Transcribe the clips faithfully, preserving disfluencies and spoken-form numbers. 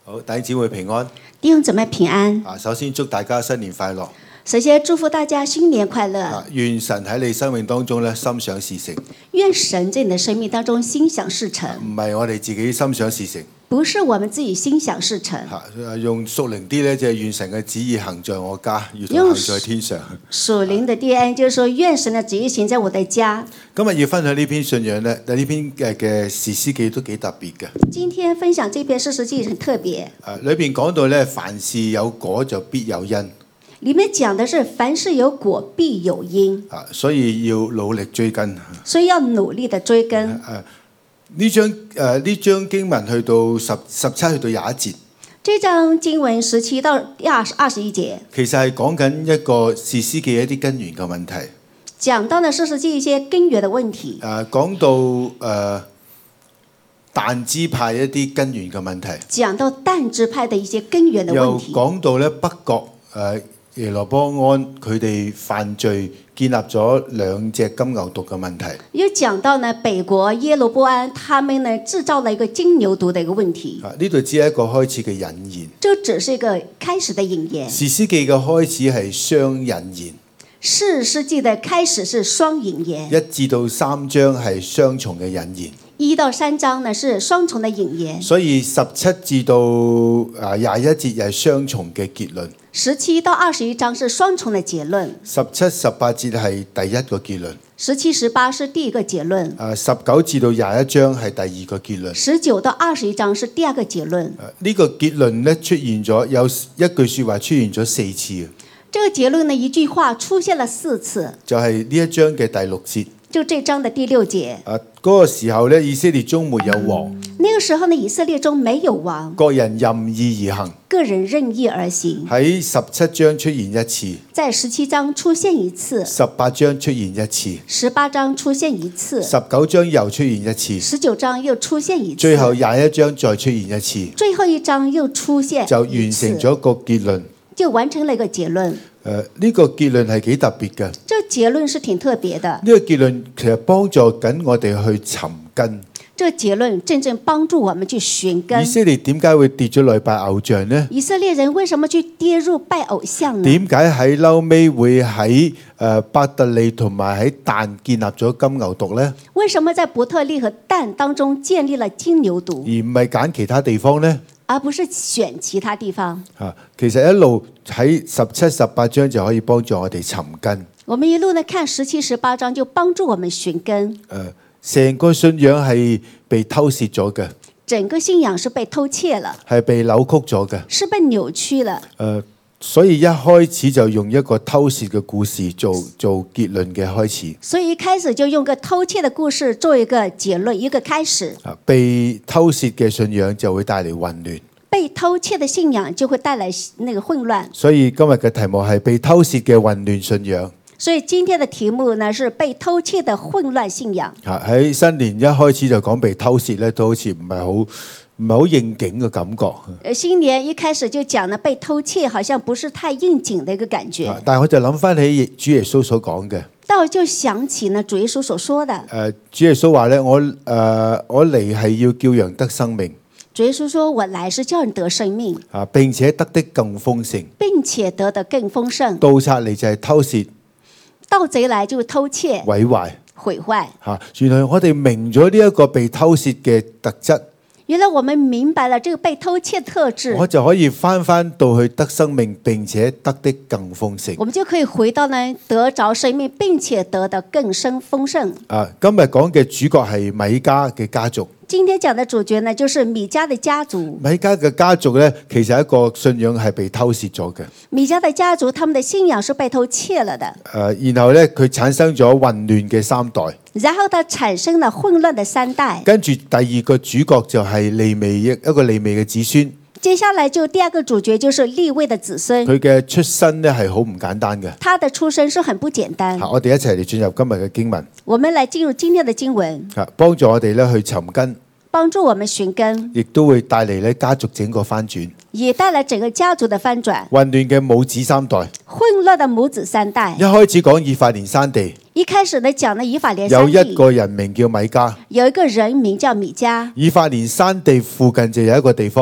好，弟兄姊妹平安。 弟兄姊妹平安。 啊，首先祝大家新年快樂。 首先祝福大家新年快樂。 啊，願神喺你生命當中咧心想事成。 願神在你的生命當中心想事成。 唔係我哋自己心想事成。 不是我們自己心想事成。 啊，用屬靈啲咧，就係願神嘅旨意行在我家，如同行在天上。 屬靈的 D N 就是說，願神的旨意行在我的家。 今日要分享呢篇信仰咧，呢篇嘅嘅士師記都幾特別嘅。 今天分享這篇士師記很特別。 誒，裏邊講到咧，凡事有果就必有因。 裡面講的是凡事有果必有因。 啊，所以要努力追根。 所以要努力的追根。 誒，呢章誒呢章經文去到十十七去到廿一節。 這章經文十七到二十二十一節。 其實係講緊一個士師記一啲根源嘅問題。 講到呢士師記一些根源的問題。 誒，講到誒但支派一啲根源嘅問題。 講到但支派的一些根源的問題。 又講到咧北國誒耶羅波安佢哋犯罪，建立咗兩隻金牛犢嘅問題。 又講到呢北國耶羅波安，他們呢製造了一個金牛犢的一個問題。 啊，呢度只係一個開始嘅引言。 這只是一個開始的引言。 士師記嘅開始係雙引言。 士師記的開始是雙引言。 一至到三章係雙重嘅引言。 一到三章呢是雙重的引言。 所以十七至到啊廿一節又係雙重嘅結論。 十七到二十一章是雙重的結論。 十七、十八節係第一個結論。 十七、十八是第一個結論。 啊，十九至到廿一章係第二個結論。 十九到二十一章是第二個結論。 呢個結論咧出現咗有一句説話出現咗四次。 這個結論呢一句話出現了四次。 就係呢一章嘅第六節。 就這章的第六節。 啊，嗰個時候咧，以色列中沒有王。 那個時候呢，以色列中沒有王。 各人任意而行。 個人任意而行。 喺十七章出現一次。 在十七章出現一次。 十八章出現一次。 十八章出現一次。 十九章又出現一次。 十九章又出現一次。 最後廿一章再出現一次。 最後一章又出現。 就完成咗個結論。 就完成了一個結論。 誒、呃，呢、這個結論係幾特別嘅。 這個結論是挺特別的。 呢個結論其實幫助緊我哋去尋根。 這個結論真正幫助我們去尋根。 以色列點解會跌咗落拜偶像呢？ 以色列人為什麼去跌入拜偶像呢？ 點解喺嬲尾會喺誒伯特利同埋喺但建立咗金牛犢呢？ 為什麼在伯特利和但當中建立了金牛犢， 而唔係揀其他地方呢？ 而不是選其他地方？ 啊，其實一路喺十七、十八章就可以幫助我哋尋根。 我們一路呢看十七、十八章就幫助我們尋根。 誒、呃，成個信仰係被偷竊咗嘅。 整個信仰是被偷竊了， 係被扭曲咗嘅， 是被扭曲了。誒、 呃，所以一開始就用一個偷竊嘅故事做做結論嘅開始。 所以一開始就用個偷竊嘅故事做一個結論，一個開始。 啊，被偷竊嘅信仰就會帶嚟混亂。 被偷竊嘅信仰就會帶來那個混亂。 所以今日嘅題目係被偷竊嘅混亂信仰。 所以今天的題目呢是被偷竊的混亂信仰。 喺新年一開始就講被偷竊咧，都好似唔係好唔係好應景嘅感覺。 新年一開始就講呢被偷竊，好像不是太應景的一個感覺。 但係我就諗翻起主耶穌所講嘅。 但我就想起呢主耶穌所說的。 誒，主耶穌話咧，我誒、呃、我嚟係要叫羊得生命。 主耶穌說我來是叫人得生命。啊， 並且得的更豐盛。 並且得的更豐盛。 盜賊嚟就係偷竊。 盜賊來就偷竊、 毀壞、 毀壞。 嚇！原來我哋明咗呢一個被偷竊嘅特質。 原來我們明白了這個被偷竊特質， 我就可以翻翻到去得生命，並且得的更豐盛。 我們就可以回到呢得着生命，並且得的更生豐盛。 啊，今日講嘅主角係米迦嘅家族。 今天講的主角呢，就是米迦的家族。 米迦嘅家族咧，其實一個信仰係被偷竊咗嘅。 米迦的家族，他們的信仰是被偷竊了的。 誒、呃，然後咧，佢產生咗混亂嘅三代。 然後他產生了混亂的三代。 跟住第二個主角就係利未一一個利未嘅子孫。 接下來就第二個主角就是利未的子孫。 佢嘅出身咧係好唔簡單嘅。 他的出身是很不簡單。 我哋一齊嚟進入今日嘅經文。 我們來進入今天的經文。 嚇，幫助我哋咧去尋根。 幫助我們尋根， 亦都會帶嚟咧家族整個翻轉， 也帶來整個家族的翻轉。 混亂嘅母子三代， 混亂的母子三代。 一開始講以法蓮山地， 一開始呢講呢以法蓮山地， 有一個人名叫米迦， 有一個人名叫米迦。 以法蓮山地附近就有一個地方，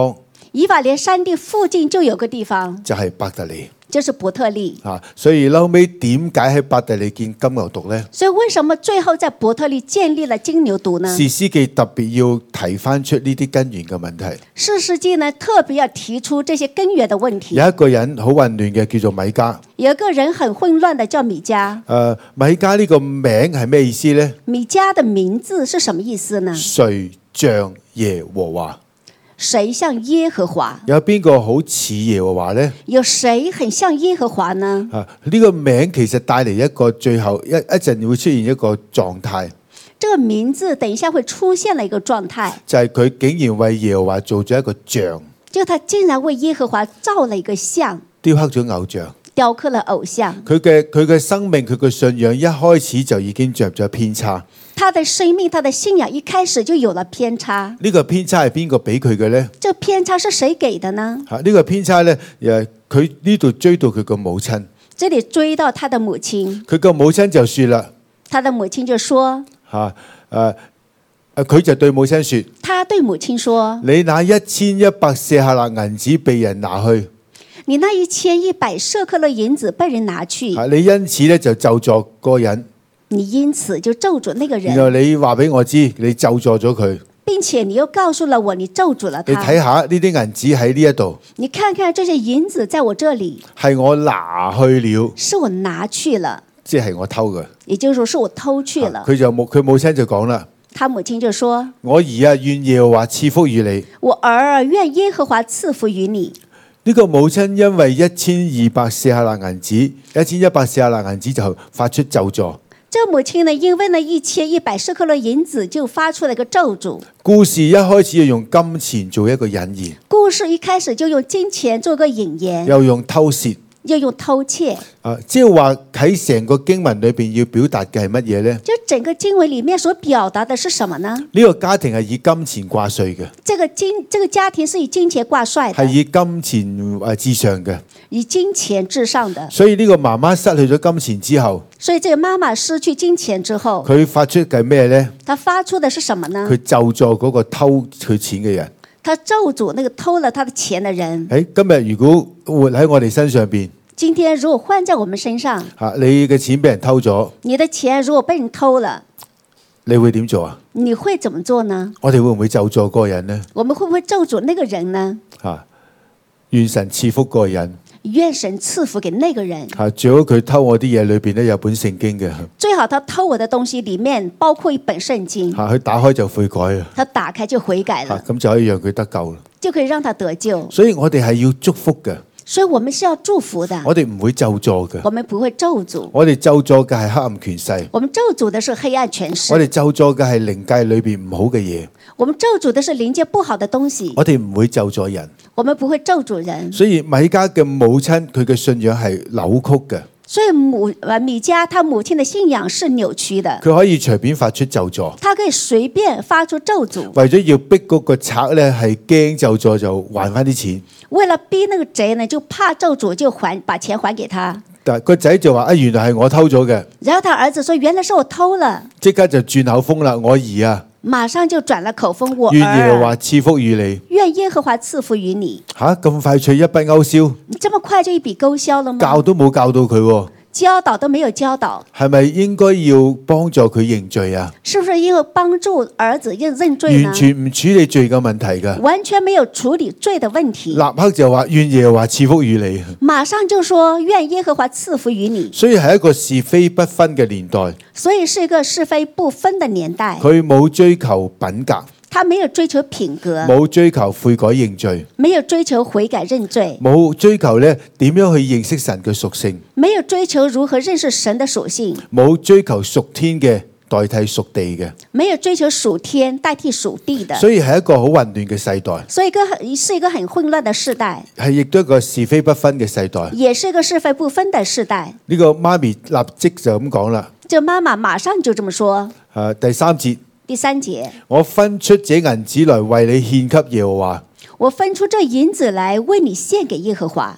以法蓮山地附近就有個地方， 就係伯特利就是伯特利。 啊。所以後尾點解喺伯特利建金牛犢呢？ 所以為什麼最後在伯特利建立了金牛犢呢？ 士師記特別要提翻出呢啲根源嘅問題。 士師記呢特別要提出這些根源的問題。 有一個人好混亂嘅，叫做米迦。 有一個人很混亂的叫米迦。 誒、呃，米迦呢個名係咩意思呢？ 米迦的名字是什麼意思呢？ 誰像耶和華？ 誰像耶和華？ 有邊個好似耶和華呢？ 有誰很像耶和華呢？ 啊，呢、這個名其實帶嚟一個最後一一陣會出現一個狀態。 這個名字等一下會出現了一個狀態， 就係佢竟然為耶和華做咗一個像， 就他竟然為耶和華造了一個像， 雕刻咗偶像， 雕刻了偶像。 佢嘅佢嘅生命，佢嘅信仰一開始就已經着咗偏差。 他的生命，他的信仰一開始就有了偏差。 呢個偏差係邊個俾佢嘅呢？ 這偏差是誰給的呢？ 嚇，呢個偏差呢，誒，佢呢度追到佢個母親， 這裡追到他的母親， 佢個母親就説啦， 他的母親就說： 嚇，誒誒，佢就對母親説， 他對母親說： 你那一千一百舍客勒銀子被人拿去， 你那一千一百舍客勒銀子被人拿去， 嚇，你因此咧就咒詛個人。 你因此就咒詛那個人， 然後你話俾我知，你咒詛咗佢， 並且你又告訴了我，你咒詛了他。 你睇下呢啲銀子喺呢一度， 你看看這些銀子在我這裡， 係我拿去了， 是我拿去了， 即係我偷嘅。 也就是說是我偷去了。 佢就母佢母親就講啦， 他母親就說： 我兒啊，願耶和華賜福與你。 我兒兒願耶和華賜福於你。 呢個母親因為一千二百舍客勒銀子，一千一百舍客勒銀子就發出咒詛。 這母親呢，因為呢一千一百舍客勒銀子就發出了一個咒詛。 故事一開始要用金錢做一個引言， 故事一開始就用金錢做個引言， 又用偷竊， 又用偷竊。 啊，即係話喺成個經文裏邊要表達嘅係乜嘢呢？ 就整個經文裡面所表達的是什麼呢？ 呢個家庭係以金錢掛帥嘅， 這個金這個家庭是以金錢掛帥的， 係以金錢誒至上嘅。 以金錢至上的。 所以呢個媽媽失去咗金錢之後， 所以這個媽媽失去金錢之後， 佢發出嘅咩呢？ 她發出的是什麼呢？ 佢咒詛嗰個偷佢錢嘅人。 她咒詛那個偷了她的錢的人。 誒，今日如果活喺我哋身上邊， 今天如果換在我們身上， 嚇你嘅錢俾人偷咗， 你的錢如果被人偷了， 你會點做啊？ 你會怎麼做呢？ 我哋會唔會咒詛嗰個人呢？ 我們會不會咒詛那個人呢？ 嚇，願神賜福嗰個人。 願神賜福給那個人。 嚇，最好佢偷我啲嘢裏邊咧有本聖經嘅。 最好他偷我的東西裡面包括一本聖經。 嚇，佢打開就悔改啊！ 他打開就悔改嚇， 了， 咁就可以讓佢得救啦。 就可以讓他得救。 所以我哋係要祝福嘅， 所以我們是要祝福的， 我哋唔會咒詛嘅。 我們不會咒詛。 我哋咒詛嘅係黑暗權勢， 我們咒詛的是黑暗權我勢。 哋咒詛嘅係靈界裏邊唔好嘅嘢。 我們咒詛的是靈界不好的東西。 我哋唔會咒詛人。 我們不會咒詛人。 所以米迦嘅母親佢嘅信仰係扭曲嘅， 所以母呃米迦他母親的信仰是扭曲的， 佢可以隨便發出咒詛， 他可以隨便發出咒詛， 為咗要逼嗰個賊咧係驚咒詛就還翻啲錢。 為了逼那個賊呢，就怕咒詛就還把錢還給他。 但係個仔就話啊，原來係我偷咗嘅， 然後他兒子說：原來是我偷了， 即刻就轉口風啦。我兒啊， 馬上就轉了口風。我願耶和華兒， 賜福與你。 願耶和華賜福於你。 吓，咁快脆一筆勾銷， 你這麼快就一筆勾銷了嗎？ 教都冇教到佢喎， 教導都沒有教導， 係咪應該要幫助佢認罪啊？ 是不是因為幫助兒子認認罪呢？ 完全唔處理罪嘅問題㗎， 完全沒有處理罪的問題， 立刻就話願耶和華賜福與你。 馬上就說願耶和華賜福於你。 所以係一個是非不分嘅年代， 所以是一個是非不分的年代。 佢冇追求品格， 他沒有追求品格， 冇追求悔改認罪， 沒有追求悔改認罪， 冇追求咧點樣去認識神嘅屬性， 沒有追求如何認識神的屬性， 冇追求屬天嘅代替屬地嘅， 沒有追求屬天代替屬地的。 所以係一個好混亂嘅世代， 所以一個很是一個很混亂的世代， 係亦都一個是非不分嘅世代。 也是一個是非不分的世代。 呢個媽咪立即就咁講啦， 這媽媽馬上就這麼說。 誒第三節， 第三節， 我分出這銀子來為你獻給耶和華。 我分出這銀子來為你獻給耶和華。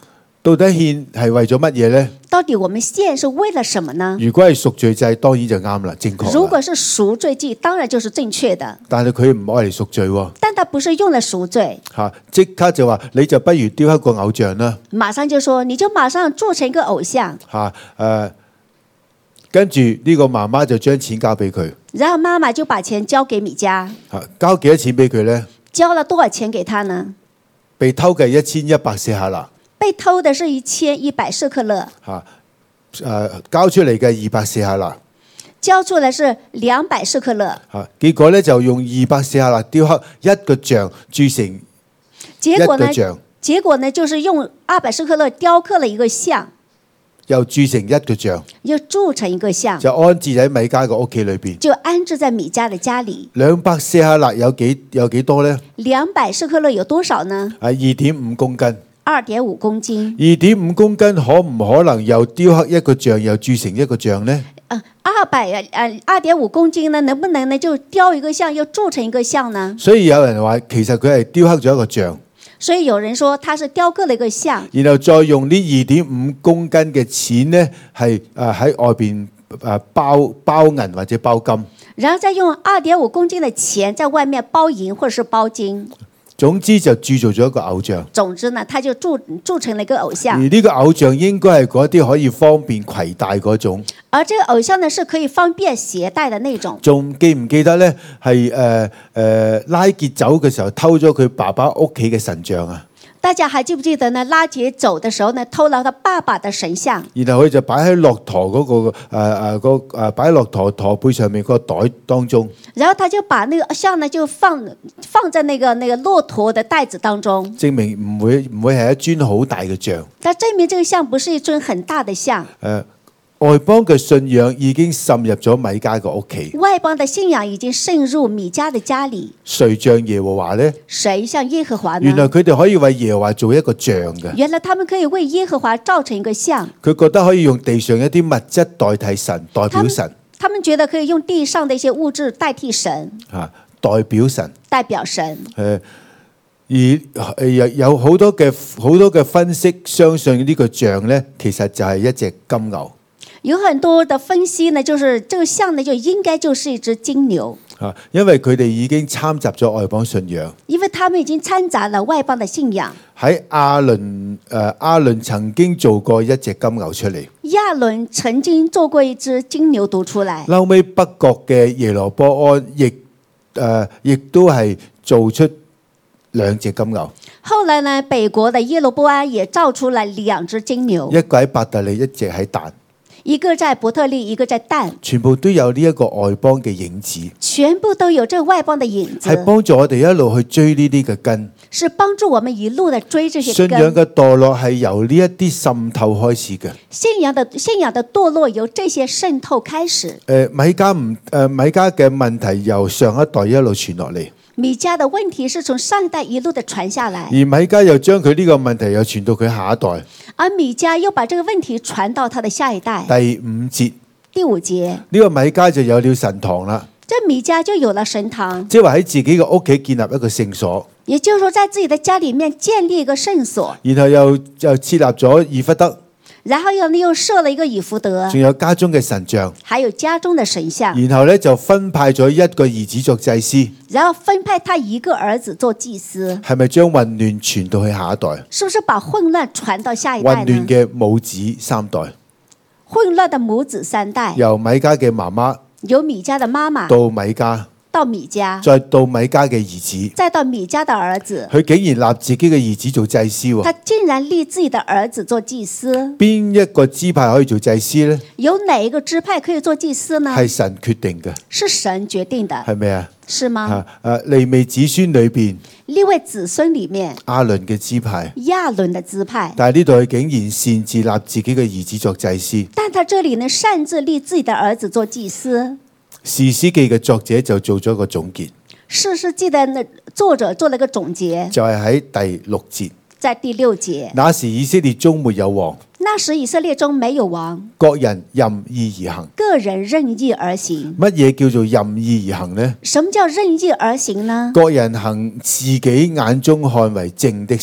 到底獻係為咗乜嘢呢？ 到底我們獻是為了什麼呢？ 如果係贖罪祭，當然就啱啦，正確啦。 如果是贖罪祭，當然就是正確的。 但係佢唔愛嚟贖罪喎， 但他不是用了贖罪， 嚇即刻就話你就不如雕刻個偶像啦， 馬上就說你就馬上做成一個偶像。 嚇誒，跟住呢個媽媽就將錢交俾佢， 然後媽媽就把錢交給米迦， 嚇交幾多錢俾佢呢？ 交了多少錢給他呢？ 被偷嘅一千一百舍客勒， 被偷的是一千一百舍客勒， 嚇誒交出嚟嘅二百舍客勒。 交出來是兩百舍客勒， 啊！結果咧就用二百舍客勒雕刻一個像，鑄成一結果呢個？像， 結果呢，就是用二百舍客勒雕刻了一個像， 又鑄成一個像， 又鑄成一個像， 就安置喺米迦個屋企裏邊。 就安置在米迦的家裡。 兩百舍客勒有幾有幾多呢？ 兩百舍客勒有多少呢？ 係二點五公斤。 二點五公斤。 二點五公斤可唔可能又雕刻一個像，又鑄成一個像呢？ 呃，二百呃二點五公斤呢，能不能呢就雕一個像，又鑄成一個像呢？ 所以有人話其實佢係雕刻咗一個像， 所以有人說他是雕刻了一個像， 然後再用呢二點五公斤嘅錢呢，係誒喺外邊誒包包銀或者包金。 然後再用二點五公斤的錢在外面包銀或者是包金。 總之就鑄造咗一個偶像。 總之呢，他就鑄鑄成了一個偶像。 而呢個偶像應該係嗰啲可以方便攜帶嗰種。 而這個偶像呢，是可以方便攜帶的那種。 仲記唔記得呢？係誒誒拉結走嘅時候偷咗佢爸爸屋企嘅神像啊？ 大家還記不記得呢？拉結走的時候呢，偷了他爸爸的神像， 然後佢就擺喺駱駝嗰個誒誒個誒擺喺駱駝駝背上面個袋當中。 然後他就把那個像呢就放放在那個那個駱駝的袋子當中， 證明唔會唔會係一尊好大嘅像。 但證明這個像不是一尊很大的像。 誒外邦嘅信仰已經滲入咗米迦個屋企。 外邦的信仰已經滲入米迦的家裡。 誰像耶和華呢？ 誰像耶和華呢？ 原來佢哋可以為耶和華做一個像嘅。 原來他們可以為耶和華造成一個像。 佢覺得可以用地上一啲物質代替神，代表神。 他們覺得可以用地上的一些物質代替神， 啊，代表神， 代表神。 誒，而誒有有好多嘅好多嘅分析，相信呢個像咧，其實就係一隻金牛。 有很多的分析呢，就是這個像呢，就應該就是一隻金牛。 啊，因為佢哋已經參雜咗外邦信仰。 因為他們已經摻雜了外邦的信仰。 喺亞倫誒亞倫曾經做過一隻金牛出嚟。 亞倫曾經做過一隻金牛犢出來。 後尾北國嘅耶羅波安亦誒亦都係做出兩隻金牛。 後來呢，北國的耶羅波安也造出來兩隻金牛， 一個喺伯特利，一隻喺但。 一個在伯特利，一個在但， 全部都有呢一個外邦嘅影子， 全部都有這個外邦的影子， 係幫助我哋一路去追呢啲嘅根， 是幫助我們一路的追這些信根。 仰嘅墮落係由呢一啲滲透開始嘅。 信仰的信仰的墮落由這些滲透開始。 誒米迦唔誒米迦嘅問題由上一代一路傳落嚟， 米迦的問題是從上一代一路的傳下來， 而米迦又將佢呢個問題又傳到佢下一代。 而米迦又把這個問題傳到他的下一代。 第五節， 第五節， 呢個米迦就有了神堂啦， 這米迦就有了神堂， 即係話喺自己嘅屋企建立一個聖所， 也就是說在自己的家裡面建立一個聖所， 然後又又設立咗以弗得， 然後又又設了一個以弗得， 仲有家中嘅神像， 還有家中的神像， 然後咧就分派咗一個兒子作祭司。 然後分派他一個兒子做祭司， 係咪將混亂傳到去下一代？ 是不是把混亂傳到下一代呢？ 混亂嘅母子三代， 混亂的母子三代， 由米迦嘅媽媽由米迦的媽媽到米迦， 到米迦， 再到米迦嘅兒子， 再到米迦的兒子， 佢竟然立自己嘅兒子做祭司喎。 他竟然立自己的兒子做祭司。 邊一個支派可以做祭司呢？ 有哪一個支派可以做祭司呢？ 係神決定嘅， 是神決定的， 係咪啊？ 是嗎？ 啊！誒利未子孫裏邊， 利未子孫裡面， 亞倫嘅支派， 亞倫的支派， 但係呢度佢竟然擅自立自己嘅兒子作祭司。 但他這裡呢擅自立自己的兒子做祭司。 士師記嘅作者就做咗個總結， 士師記的那作者做了個總結， 就係喺第六節。 在第六節， 那時以色列中沒有王， 那時以色列中沒有王， 各人任意而行。 個人任意而行。 乜嘢叫做任意而行呢？ 什麼叫任意而行呢？ 各人行自己眼中看為正的事，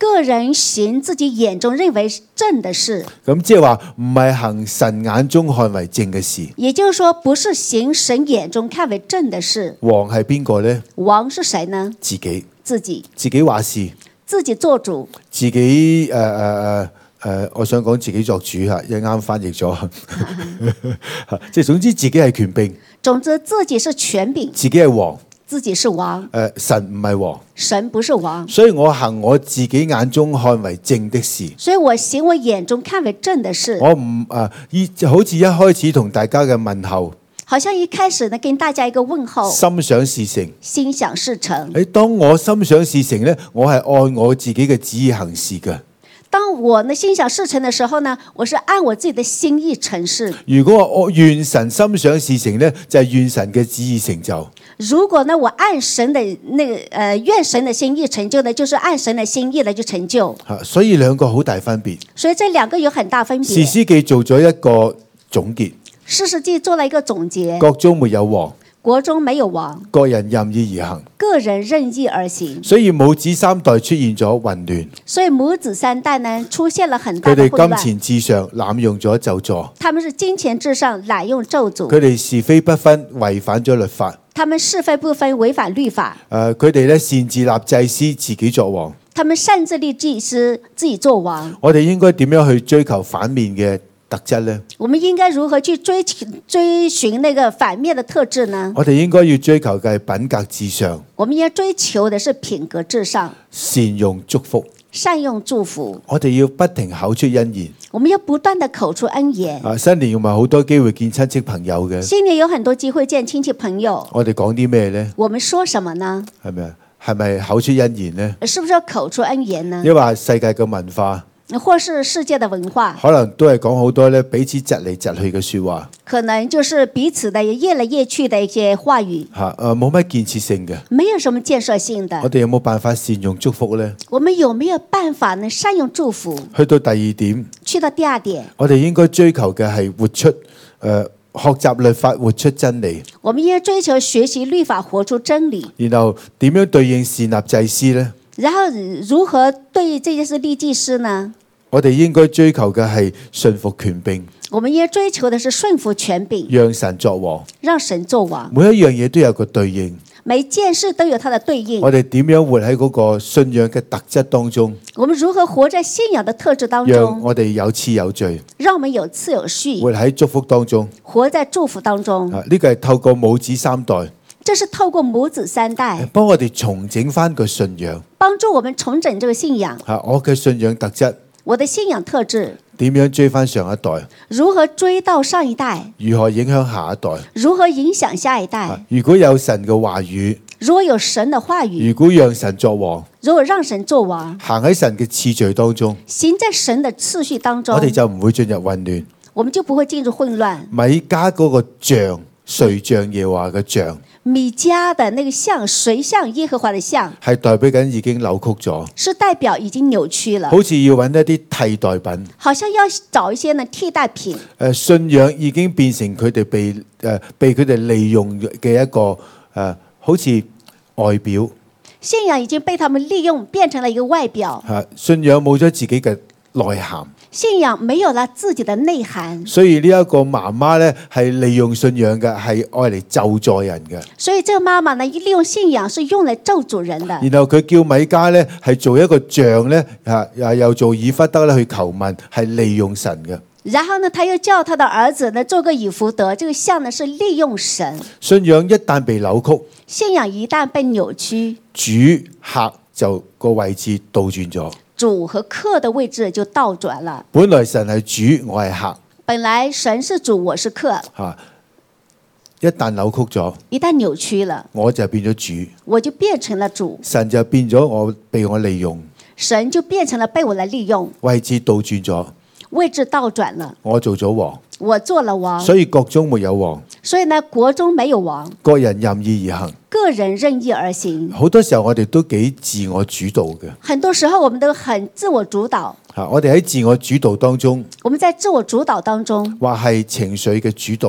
個人行自己眼中認為正的事。 咁即係話唔係行神眼中看為正嘅事。 也就是說，不是行神眼中看為正的事。 王係邊個呢？ 王是誰呢？ 自己， 自己， 自己話事， 自己做主， 自己誒誒誒誒，我想講自己作主嚇，一啱翻譯咗，即係總之自己係權柄。 總之自己是權柄， 自己係王。 自己是王， 誒神唔係王， 神不是王， 所以我行我自己眼中看為正的事， 所以我行我眼中看為正的事。 我唔誒依好似一開始同大家嘅問候， 好像一開始呢跟大家一個問候， 心想事成， 心想事成。 誒當我心想事成咧，我係按我自己嘅旨意行事嘅。 當我呢心想事成的時候呢，我是按我自己的心意成事。 如果我願神心想事成咧，就係、是、願神嘅旨意成就。 如果呢我按神的那個呃願神的心意成就呢，就是按神的心意來去成就。 嚇，所以兩個好大分別。 所以這兩個有很大分別。 士師記做咗一個總結。 士師記做了一個總結。 國中沒有王。 國中沒有王， 個人任意而行， 個人任意而行， 所以母子三代出現咗混亂。 所以母子三代呢出現了很大佢的混亂。 哋金錢至上，濫用咗咒詛。 他們是金錢至上，濫用咒詛。 佢哋是非不分，違反咗律法。 他們是非不分，違反律法。 誒、呃，佢哋咧擅自立祭司，自己作王。 他們擅自立祭司，自己做王。 我哋應該點樣去追求反面嘅特質呢？ 我們應該如何去追追尋那個反面的特質呢？ 我哋應該要追求嘅係品格至上。 我們要追求的是品格至上， 善用祝福， 善用祝福。 我哋要不停口出恩言。 我們要不斷的口出恩言。 啊，新年唔係好多機會見親戚朋友嘅。 新年有很多機會見親戚朋友。 我哋講啲咩呢？ 我們說什麼呢？ 係咪啊？係咪口出恩言呢？ 是不是要口出恩言呢？ 因為世界嘅文化， 或是世界的文化， 可能都係講好多咧彼此窒嚟窒去嘅說話。 可能就是彼此的掖來掖去的一些話語。 吓，誒，冇乜建設性嘅。 沒有什麼建設性的。 我哋有冇辦法善用祝福呢？ 我們有沒有辦法呢善用祝福？ 去到第二點， 去到第二點， 我哋應該追求嘅係活出誒、呃、學習律法，活出真理。 我們應該追求學習律法，活出真理。 然後點樣對應善立祭司呢？ 然後如何對應這件事立祭司呢？ 我哋應該追求嘅係順服權柄。 我們應該追求的是順服權柄， 讓神作王， 讓神作王。 每一樣嘢都有個對應， 每一件事都有它的對應。 我哋點樣活喺嗰個信仰嘅特質當中？ 我們如何活在信仰的特質當讓中？ 我哋有次有序， 讓我們有次有序， 活喺祝福當中。 活在祝福當中。 啊，呢個係透過母子三代， 這是透過母子三代幫我哋重整翻個信仰， 幫助我們重整這個信仰。 啊，我嘅信仰特質， 我的信仰特質點樣追翻上一代？ 如何追到上一代？ 如何影響下一代？ 如何影響下一代？ 啊，如果有神嘅話語， 如果有神的話語， 如果讓神作王， 如果讓神作王， 行喺神嘅次序當中， 行在神的次序當中， 我哋就唔會進入混亂， 我們就不會進入混亂。 米迦嗰個像，誰像耶和華嘅像？ 米迦的那個像，誰像耶和華的像？ 係代表緊已經扭曲咗， 是代表已經扭曲了， 好似要揾一啲替代品。 好像要找一些呢替代品。 誒，信仰已經變成佢哋被誒、呃、被佢哋利用嘅一個誒、呃，好似外表。 信仰已經被他們利用，變成了一個外表。 嚇，信仰冇咗自己嘅內涵。 信仰沒有了自己的內涵， 所以呢一個媽媽咧係利用信仰嘅，係愛嚟咒詛人嘅。 所以這個媽媽呢，利用信仰是用來咒詛人的。 然後佢叫米迦咧係做一個像咧，嚇又又做以弗得咧去求問，係利用神嘅。 然後呢，他又叫他的兒子呢做個以弗得，這個像呢是利用神。 信仰一旦被扭曲， 信仰一旦被扭曲， 主客就個位置倒轉咗。 主和客的位置就倒轉了。 本來神係主，我係客。 本來神是主，我是客。 嚇！一旦扭曲咗， 一旦扭曲了， 我就變咗主， 我就變成了主。 神就變咗我被我利用， 神就變成了被我來利用， 位置倒轉咗， 位置倒轉了， 我做咗王， 我做了王。 所以國中沒有王。 所以呢，國中沒有王， 個人任意而行。 個人任意而行。 好多時候我哋都幾自我主導嘅。 很多時候我們都很自我主導。 嚇！我哋喺自我主導當中， 我們在自我主導當中， 或係情緒嘅主導，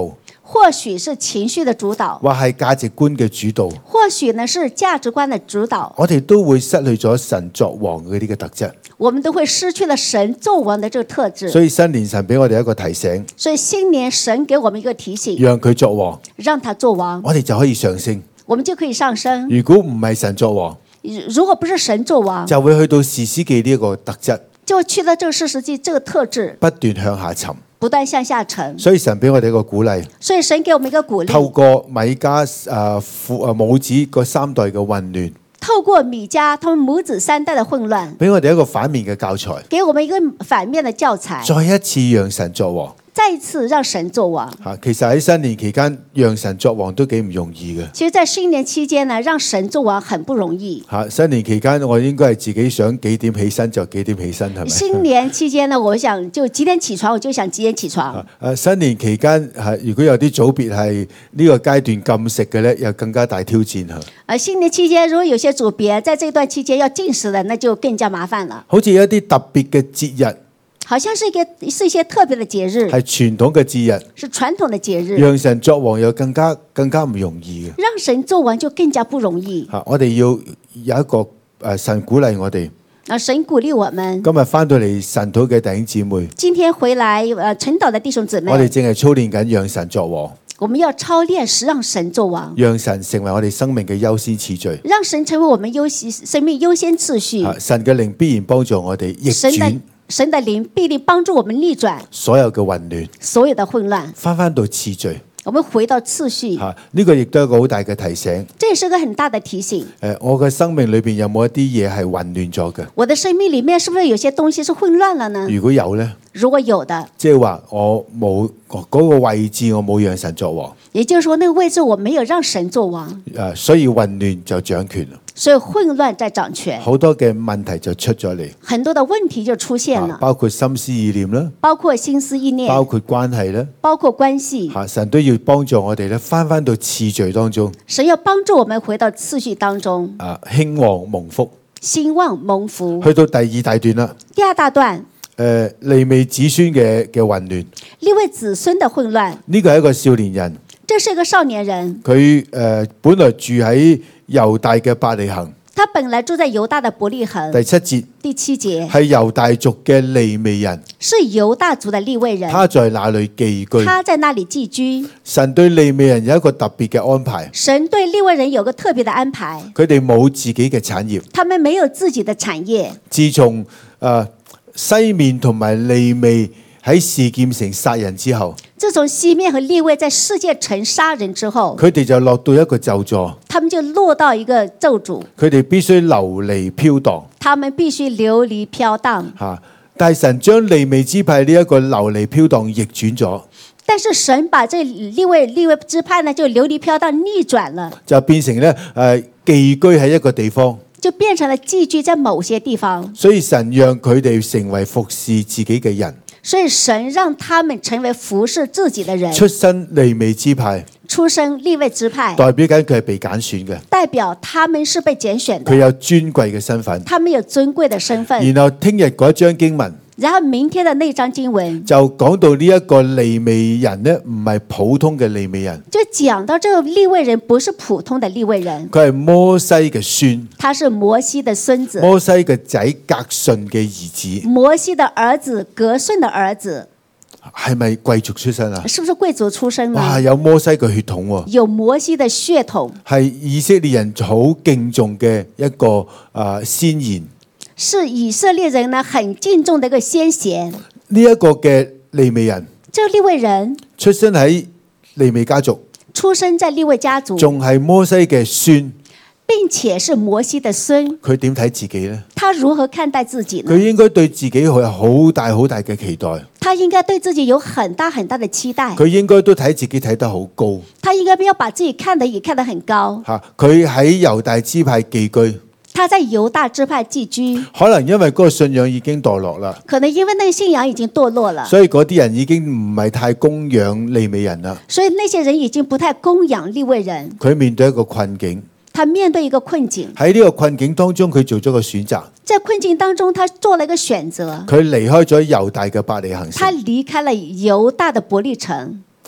或許是情緒的主導， 或係價值觀嘅主導， 或許呢是價值觀的主導， 我哋都會失去咗神作王嗰啲嘅特質。 我們都會失去了神作王的這個特質。 所以新年神俾我哋一個提醒， 所以新年神給我們一個提醒， 讓佢作王， 讓他作王， 我哋就可以上升。 我們就可以上升。 如果唔係神作王， 如果不是神作王， 就會去到士師記呢一個特質， 就會去到這個士師記這個特質， 不斷向下沉。 不斷向下沉。 所以神俾我哋一個鼓勵， 所以神給我們一個鼓透勵， 過米迦誒父誒母子嗰三代嘅混亂， 透過米迦他們母子三代的混亂， 俾我哋一個反面嘅教材， 給我們一個反面的教材， 再一次讓神作王。 再一次讓神作王。 嚇，其實喺新年期間，讓神作王都幾唔容易嘅。 其實，在新年期間呢，讓神作王很不容易。 嚇，新年期間我應該係自己想幾點起身就幾點起身，係咪？ 新年期間呢，我想就幾點起床，我就想幾點起床。 誒，新年期間係如果有啲組別係呢個階段禁食嘅咧，又更加大挑戰嚇。 而新年期間，如果有些組別在這段期間要禁食的，那就更加麻煩了。 好似有一啲特別嘅節日， 好像是一個是一些特別的節日， 係傳統嘅節日， 是傳統的節日， 讓神作王又更加更加唔容易嘅。 讓神作王就更加不容易。 嚇，我哋要有一個誒神鼓勵我哋。 啊，神鼓勵我們。 今日翻到嚟神土嘅弟兄姊妹， 今天回來誒陳導的弟兄姊妹， 我哋正係操練緊讓神作王， 我們要操練時讓神作王， 讓神成為我哋生命嘅優先次序。 讓神成為我們優先生命優先次序。 啊，神嘅靈必然幫助我哋逆神的轉神的靈必定幫助我們逆轉所有嘅混亂， 所有的混亂， 翻翻到次序。 我們回到次序。 嚇，呢個亦都係一個好大嘅提醒。 這也是個很大的提醒。 誒，我嘅生命裏邊有冇一啲嘢係混亂咗嘅？ 我的生命裡面是不是有些東西是混亂了呢？ 如果有呢， 如果有的， 即係話我冇嗰個位置，我冇讓神作王。 也就是說，那個位置我沒有讓神作王， 誒，所以混亂就掌權啦， 所以混亂在掌權， 好多嘅問題就出咗嚟， 很多的問題就出現了， 包括心思意念啦， 包括心思意念， 包括關係啦。 包括關係。 嚇，神都要幫助我哋咧，翻翻到次序當中， 神要幫助我們回到次序當中， 啊，興旺蒙福。 興旺蒙福。 去到第二大段啦， 第二大段， 誒，利未子孫嘅嘅混亂， 利未子孫的混亂， 呢個係一個少年人， 這是一個少年人， 佢誒本來住喺猶大嘅伯利恆， 他本來住在猶大的伯利恆。 第七節第七節係猶大族嘅利未人， 是猶大族的利未人， 他在那裏寄居。 他在那裡寄居。 神對利未人有一個特別嘅安排， 神對利未人有個特別的安排， 佢哋冇自己嘅產業。 他們沒有自己的產業。 自從誒、呃、西面同埋利未喺示劍城殺人之後， 自從西面和利未在示劍城殺人之後， 佢哋就落到一個咒詛， 他們就落到一個咒詛， 佢哋必須流離飄蕩他們必須流離飄蕩。 嚇。但係神將利未支派呢一個流離飄蕩逆轉咗， 但是神把這利未利未支派呢就流離飄蕩逆轉了， 就變成咧誒、呃、寄居喺一個地方， 就變成了寄居在某些地方。 所以神讓佢哋成為服侍自己嘅人， 所以神讓他們成為服侍自己的人， 出身利未支派， 出生利未支派， 代表緊佢係被揀選嘅， 代表他們是被揀選的， 佢有尊貴嘅身份。 他們有尊貴的身份。 然後聽日嗰一章經文然後明天的那章經文就講到呢一個利未人呢，唔係普通嘅利未人， 就講到這個利未人不是普通的利未人， 佢係摩西嘅孫， 他是摩西的孫子， 摩西嘅仔革順嘅兒子， 摩西的兒子革順的兒子， 係咪貴族出身啊？ 是不是貴族出身呢？ 哇，有摩西嘅血統喎， 有摩西的血統， 係以色列人好敬重嘅一個啊先賢。 是以色列人呢很敬重的一個先賢。 呢一個嘅利未人， 這個利未人出身喺利未家族， 出生在利未家族， 仲係摩西嘅孫， 並且是摩西的孫。 佢點睇自己呢？ 他如何看待自己呢？ 佢應該對自己有好大好大嘅期待， 他應該對自己有很大很大的期待。 佢應該都睇自己睇得好高。 他應該不要把自己看得也看得很高。 嚇，佢喺猶大支派寄居， 他在猶大支派寄居， 可能因為嗰個信仰已經墮落啦， 可能因為那個信仰已經墮落了， 所以嗰啲人已經唔係太供養利未人啦。 所以那些人已經不太供養利未人。 佢面對一個困境， 他面對一個困境， 喺呢個困境當中，佢做咗個選擇。 在困境當中，他做了一個選擇。 佢離開咗猶大嘅伯利恆他城， 離開了猶大的伯利城，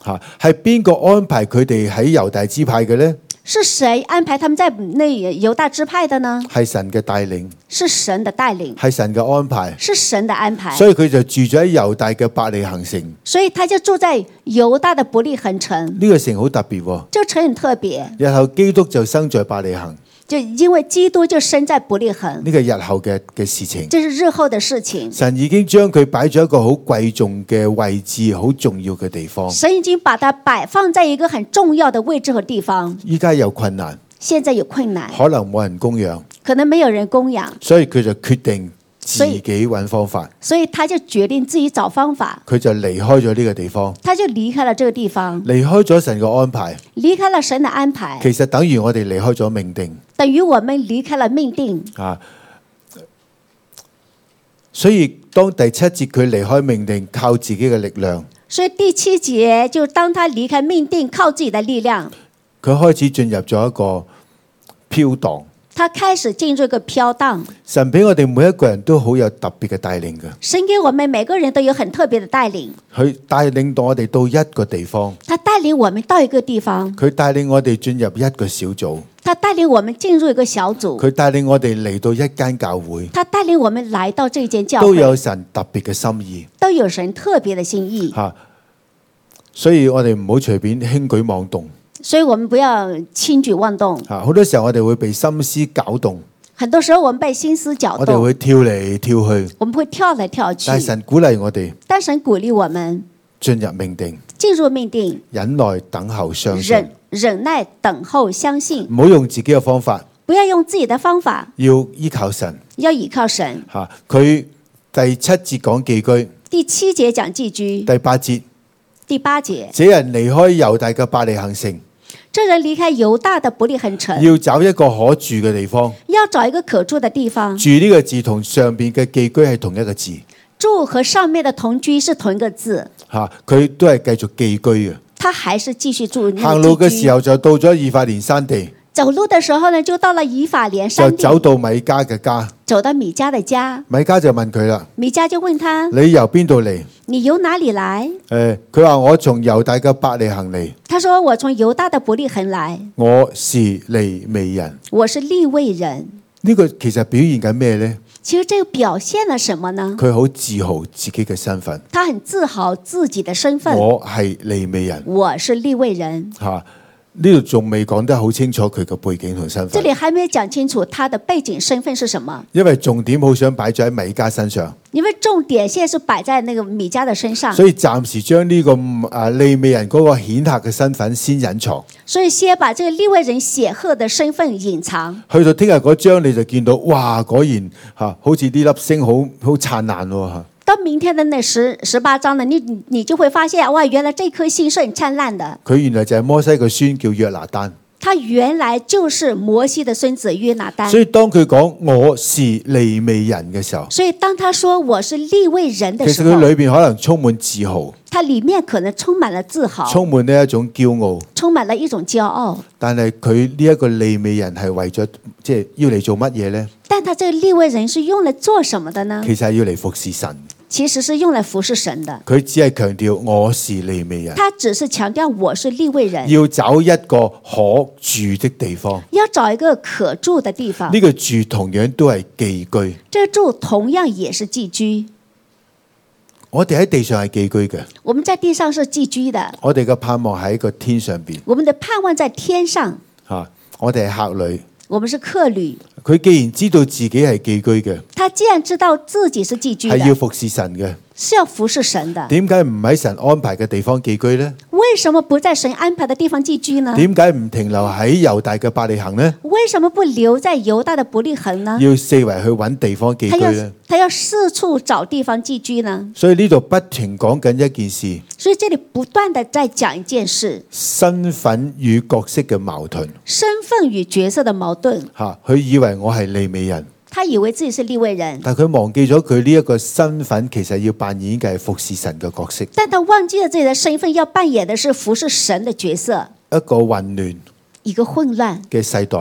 嚇，係邊個安排佢哋喺猶大支派嘅呢？ 是誰安排他們在那猶大支派的呢？ 係神嘅帶領， 是神的帶領， 係神嘅安排， 是神的安排。 所以佢就住咗喺猶大嘅伯利恆城。 所以他就住在猶大的伯利恆城。 呢個城好特別喎， 這個城很特別。 日後基督就生在伯利恆。 就因為基督就生在伯利恆， 呢個日後嘅嘅事情， 這是日後的事情。 神已經將佢擺咗一個好貴重嘅位置，好重要嘅地方。 神已經把它擺放在一個很重要的位置和地方。 依家有困難， 現在有困難， 可能冇人供養， 可能沒有人供養， 所以佢就決定自己揾方法。 所以他就決定自己找方法， 佢就離開咗呢個地方， 他就離開了這個地方， 離開咗神嘅安排， 離開了神的安排。 其實等於我哋離開咗命定。 等於我們離開了命定啊，所以當第七節佢離開命定，靠自己嘅力量。 所以第七節就當他離開命定，靠自己的力量， 佢開始進入咗一個飄蕩。 他開始進入一個飄蕩。 神俾我哋每一個人都好有特別嘅帶領嘅。 神給我們每個人都有很特別的帶領。 佢帶領到我哋到一個地方。 他帶領我們到一個地方。 佢帶領我哋進入一個小組。 他帶領我們進入一個小組。 佢帶領我哋嚟到一間教會。 他帶領我們來到這間教會。 都有神特別嘅心意。 都有神特別的心意。 吓，所以我哋唔好隨便輕舉妄動。 所以我們不要輕舉妄動。 吓，好多時候我哋會被心思攪動。 很多時候我們被心思攪動。 我哋會跳嚟跳去。 我們會跳來跳去。 但神鼓勵我哋。 但神鼓勵我們進入命定。 進入命定。 忍耐等候相信。 忍忍耐等候相信。 唔好用自己嘅方法。 不要用自己的方法。 要依靠神。 要依靠神。 吓，佢第七節講寄居。 第七節講寄居。 第八節。 第八節。 這人離開猶大嘅伯利恆城。 這人離開猶大的伯利恆城， 要找一個可住嘅地方。 要找一個可住的地方。 住呢個字同上邊嘅寄居係同一個字。 住和上面的同居是同一個字。 吓，佢都係繼續寄居嘅。 他還是繼續住。 行路嘅時候就到咗以法蓮山地。 走路的時候呢，就到了以法蓮山地。 就走到米迦嘅家。 走到米迦的家。 米迦就問佢啦。 米迦就問他： 你由邊度嚟？ 你由哪裡來？ 誒，佢話我從猶大嘅伯利恆嚟。 他說我從猶大的伯利恆來。 我是利未人。 我是利未人。 呢個其實表現緊咩呢？ 其實這個表現了什麼呢？ 佢好自豪自己嘅身份。 他很自豪自己的身份。 我係利未人。 我是利未人。 吓。呢度仲未講得好清楚佢嘅背景同身份。 這裡還沒有講清楚他的背景身份是什麼。 因為重點好想擺咗喺米迦身上。 因為重點現在是擺在那個米迦的身上。 所以暫時將呢個啊利未人嗰個顯赫嘅身份先隱藏。 所以先把這個利未人顯赫的身份隱藏。 去到聽日嗰章你就見到，哇！果然吓，好似呢粒星好好燦爛喎吓。 到明天的那十十八章呢，你你就會發現，哇，原來這顆星是很燦爛的。 佢原來就係摩西個孫叫約拿單。 他原來就是摩西的孫子約拿單。 所以當佢講我是利未人嘅時候， 所以當他說我是利未人的時候， 其實佢裏邊可能充滿自豪。 他裡面可能充滿了自豪， 充滿呢一種驕傲， 充滿了一種驕傲。 但係佢呢一個利未人係為咗即係要嚟做乜嘢呢？ 但他這個利未人是用來做什麼的呢？ 其實係要嚟服侍神。 其實是用來服侍神的。 佢只係強調我是利未人。 他只是強調我是利未人。 要找一個可住的地方。 要找一個可住的地方。 呢個住同樣都係寄居。 這個住同樣也是寄居。 我哋喺地上係寄居嘅。 我們在地上是寄居的。 我哋嘅盼望喺個天上邊。 我們的盼望在天上。 吓，我哋係客旅。 我們是客旅。 佢既然知道自己係寄居嘅， 他既然知道自己是寄居的， 係要服侍神嘅， 是要服侍神的。 點解唔喺神安排嘅地方寄居呢？ 為什麼不在神安排的地方寄居呢？ 點解唔停留喺猶大嘅伯利恆呢？ 為什麼不留在猶大的伯利恆呢？ 要四圍去揾地方寄居呢？ 他要四處找地方寄居呢？ 所以呢度不停講緊一件事。 所以這裡不斷地在講一件事， 身份與角色嘅矛盾。 身份與角色的矛盾。 吓，佢以為我係利未人。 他以為自己是利未人， 但佢忘記咗佢呢一個身份，其實要扮演嘅係服侍神嘅角色。 但他忘記了自己的身份，要扮演的是服侍神的角色。 一個混亂， 一個混亂嘅世代，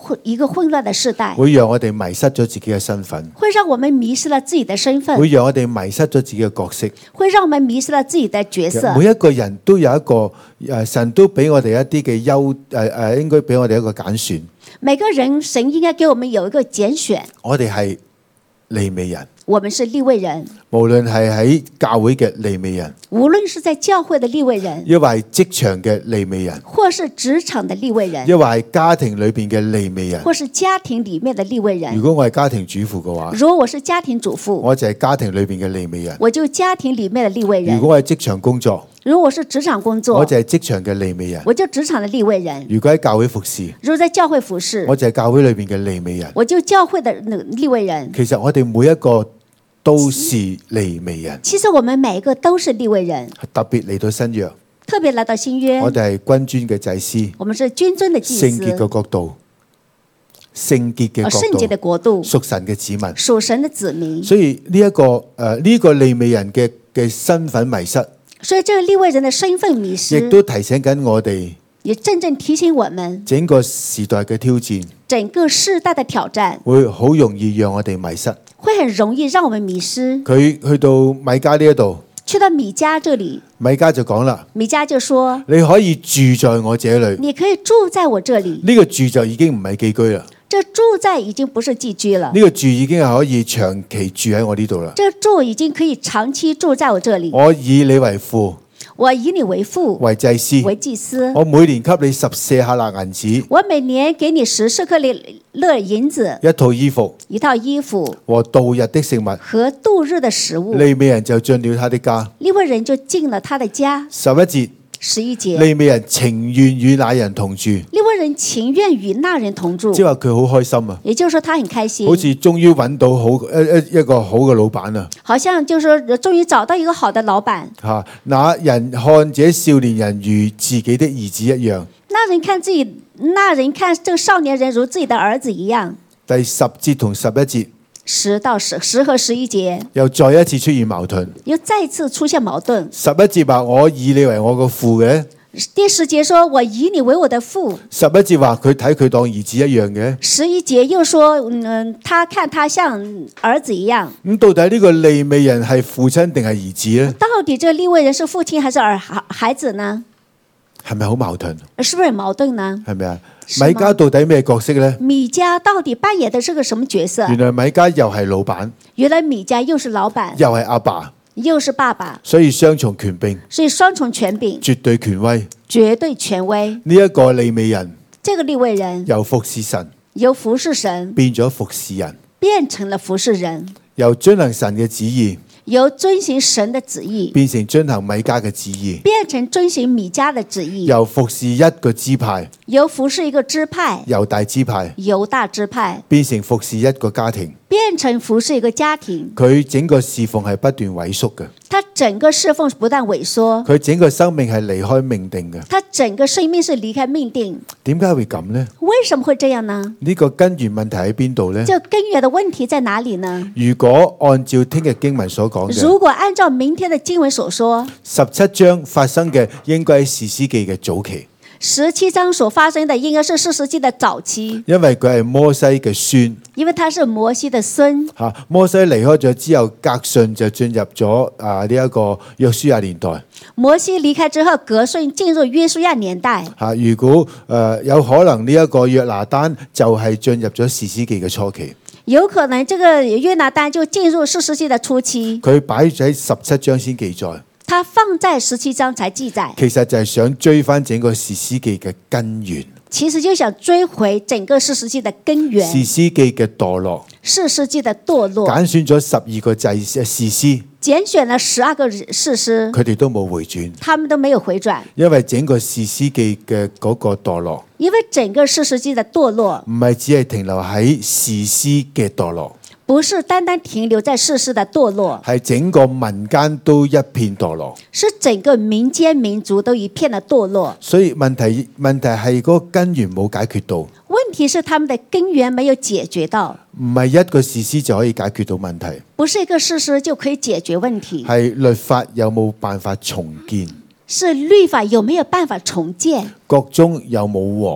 混一個混亂的世代， 會讓我哋迷失咗自己嘅身份， 會讓我們迷失了自己的身份， 會讓我哋迷失咗自己嘅角色。 會讓我們迷失了自己的角色。 每一個人都有一個誒，神都俾我哋一啲嘅優誒誒，應該俾我哋一個揀選。 每個人神應該給我們有一個揀選。 我哋係利未人， 我們是利未人， 無論係喺教會嘅利未人， 無論是在教會的利未人， 抑或係職場嘅利未人， 或是職場的利未人， 抑或係家庭裏邊嘅利未人。 或是家庭裡面的利未人。 如果我係家庭主婦嘅話， 如果我是家庭主婦， 我就係家庭裏邊嘅利未人。 我就家庭裡面的利未人。 如果我係職場工作， 如果我是職場工作， 我就係職場嘅利未人。 我就職場的利未人。 如果喺教會服侍， 如果在教會服侍， 我就係教會裏邊嘅利未人。 我就教會的利未人。 其實我哋每一個都是利未人。 其實我們每一個都是利未人。 特別嚟到新約， 特別來到新約， 我哋係君尊嘅祭司， 我們是君尊的祭司， 聖潔嘅國度，聖潔嘅哦聖潔的國國度， 度，屬神嘅子民。 屬神的子民。 所以呢、這、一個誒呢、這個利未人嘅嘅身份迷失， 所以這個利未人的身份迷亦失， 都提醒緊我哋也真正提醒我們， 整個時代嘅挑戰， 整個世代的挑戰會好容易讓我哋迷失。 會很容易讓我們迷失。 佢去到米迦呢一度， 去到米迦這裡， 米迦就講啦： 米迦就說： 你可以住在我這裡。 你可以住在我這裡。 呢個住就已經唔係寄居啦， 這住在已經不是寄居了， 呢個住已經係可以長期住喺我呢度啦。 這住已經可以長期住在我這裡。 我以你為父， 我以你為父， 為祭司， 為祭司。 我每年給你十舍客勒銀子， 我每年給你十舍客勒銀子， 一套衣服一套衣服和度日的食物。 和度日的食物。 利未人就進了他的家。 利未人就進了他的家。 十一節， 十一節， 利未人情願與那人同住， 利未人情願與那人同住， 即係話佢好開心啊， 也就是說他很開心， 好似終於揾到好一一一個好嘅老闆啊！ 好像就是說終於找到一個好的老闆。 嚇，那人看這少年人如自己的兒子一樣。 那人看自己，那人看這個少年人如自己的兒子一樣。 第十節同十一節， 十到十十和十一節又再一次出現矛盾。 又再次出現矛盾。 十一節話我以你為我個父嘅， 第十節說我以你為我的父。 十一節話佢睇佢當兒子一樣嘅。 十一節又說，嗯，他看他像兒子一樣。 咁到底呢個利未人係父親定係兒子呢？ 到底這個利未人是父親還是兒孩子呢？ 係咪好矛盾？ 是不是很矛盾呢？ 係咪啊？ 是嗎米迦到底咩角色呢？ 米迦到底扮演的是個什麼角色？ 原來米迦又係老闆， 原來米迦又是老闆， 又係阿爸， 又是爸爸， 所以雙重權柄， 所以雙重權柄， 絕對權威。 絕對權威。 呢一個利未人這個利未人由服侍神由服侍神變咗服侍人， 變成了服侍人， 由遵行神嘅旨意由遵行神的旨意變成遵行米迦嘅旨意， 變成遵行米迦的旨意， 由服侍一個支派由服侍一個支派猶大支派猶大支派變成服侍一個家庭。 變成服侍一個家庭。 佢整個侍奉係不斷萎縮嘅， 他整個侍奉不但萎縮， 佢整個生命係離開命定嘅。 他整個生命是離開命定。 點解會咁呢？ 為什麼會這樣呢？ 呢個根源問題喺邊度呢？ 這根源的問題在哪裡呢？ 如果按照聽日經文所講嘅， 如果按照明天的經文所說， 十七章發生嘅應該係士師記嘅早期， 十七章所發生的應該是士師記的早期， 因為佢係摩西嘅孫。 因為他是摩西的孫。 嚇，摩西離開咗之後，革順就進入咗啊呢一個約書亞年代。 摩西離開之後，革順進入約書亞年代。 嚇，如果誒、呃、有可能呢一個約拿單就係進入咗士師記嘅初期， 有可能這個約拿單就進入士師記的初期， 佢擺喺十七章先記載。 他放在十七章才記載， 其實就係想追翻整個士師記嘅根源， 其實就想追回整個士師記的根源， 士師記嘅墮落， 士師記的墮落， 揀選咗十二個祭士師， 揀選了十二個士師， 佢哋都冇回轉， 他們都沒有回轉， 因為整個士師記嘅嗰個墮落， 因為整個士師記的墮落唔係只係停留喺士師嘅墮落， 不是單單停留在士師的墮落， 係整個民間都一片墮落。 是整個民間民族都一片的墮落。 所以問題問題係嗰個根源冇解決到， 問題是他們的根源沒有解決到， 唔係一個士師就可以解決到問題， 不是一個士師就可以解決問題， 係律法有冇辦法重建， 是律法有沒有辦法重建， 國中有冇王。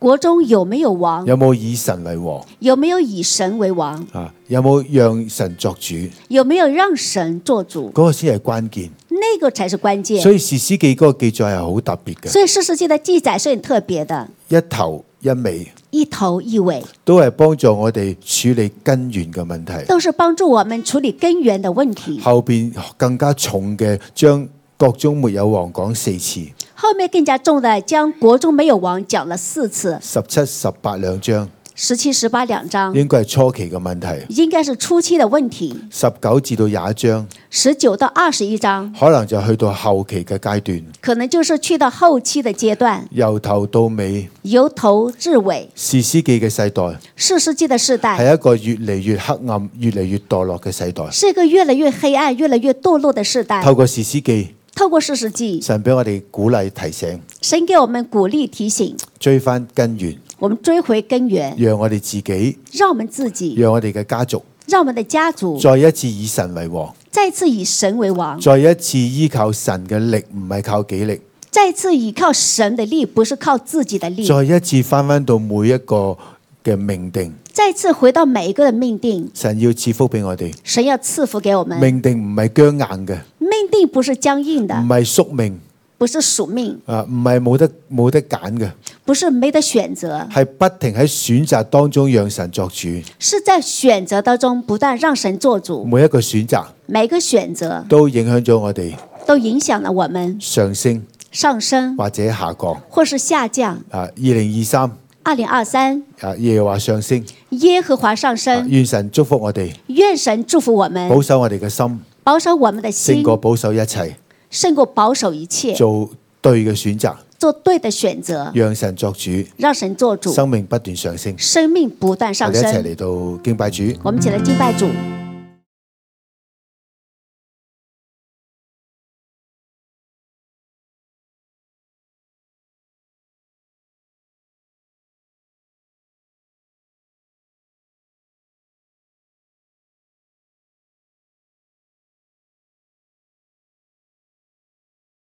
國中有沒有王？ 有冇以神為王？ 有沒有以神為王？ 啊，有冇讓神作主？ 有沒有讓神做主？ 嗰個先係關鍵。 那個才是關鍵。 所以士師記嗰個記載係好特別嘅。 所以士師記的記載是很特別的， 一頭一尾， 一頭一尾， 都係幫助我哋處理根源嘅問題。 都是幫助我們處理根源的問題。 後邊更加重嘅，將國中沒有王講四次。 後面更加重的，將國中沒有王講了四次。 十七、十八兩章， 十七、十八兩章， 應該係初期嘅問題。 應該是初期的問題。 十九至到廿一章， 十九到二十一章， 可能就去到後期嘅階段。 可能就是去到後期的階段， 由頭到尾， 由頭至尾。 士師記嘅世代， 士師記的世代係一個越嚟越黑暗、越嚟越墮落嘅世代。 是一個越來越黑暗、越來越墮落的世代。 透過士師記， 透過士師記， 神俾我哋鼓勵提醒， 神給我們鼓勵提醒， 追翻根源， 我們追回根源， 讓我哋自己， 讓我們自己， 讓我哋嘅家族， 讓我們的家族再一次以神為王， 再次以神為王， 再一次依靠神嘅力，唔係靠己力， 再次依靠神的力，不是靠自己的力， 再一次翻翻到每一個嘅命定， 再次回到每一個的命定。 神要賜福俾我哋， 神要賜福給我們。 命定唔係僵硬嘅， 命定不是僵硬的， 唔係宿命， 不是屬命， 啊，唔係冇得冇得揀嘅， 不是沒得選擇， 係不停喺選擇當中讓神作主， 是在選擇當中不斷讓神做主。 每一個選擇每個選擇都影響咗我哋都影響了我們上升上升或者下降。 或是下降。 啊，二零二三二零二三， 啊，耶和華上升， 耶和華上啊升， 願神祝福我哋， 願神祝福我們， 保守我哋嘅心， 保守我們的勝心， 過保守一切， 勝過保守一切， 做對嘅選擇， 做對的選擇， 讓神作主， 讓神做主， 生命不斷上升。 生命不斷我上升。 哋一齊嚟到敬拜主。 我們一起來敬拜主。